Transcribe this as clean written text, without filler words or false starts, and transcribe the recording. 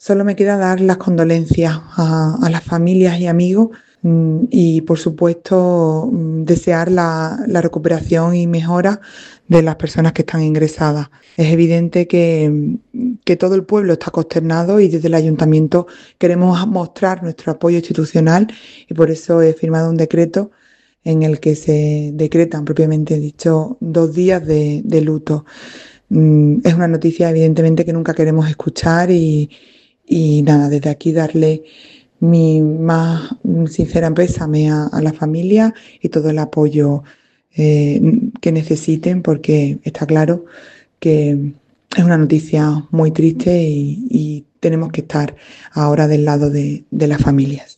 Solo me queda dar las condolencias a las familias y amigos y, por supuesto, desear la recuperación y mejora de las personas que están ingresadas. Es evidente que todo el pueblo está consternado y desde el ayuntamiento queremos mostrar nuestro apoyo institucional y por eso he firmado un decreto en el que se decretan, propiamente dicho, 2 días de luto. Es una noticia evidentemente que nunca queremos escuchar y nada, desde aquí darle mi más sincera pésame a la familia y todo el apoyo que necesiten, porque está claro que es una noticia muy triste y tenemos que estar ahora del lado de las familias.